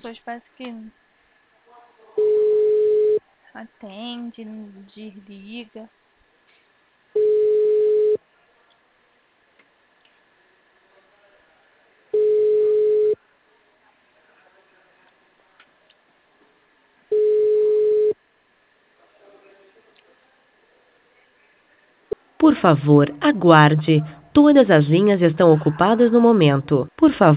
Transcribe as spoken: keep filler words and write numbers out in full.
pessoas parece que atende, desliga. Por favor, aguarde. Todas as linhas estão ocupadas no momento. Por favor.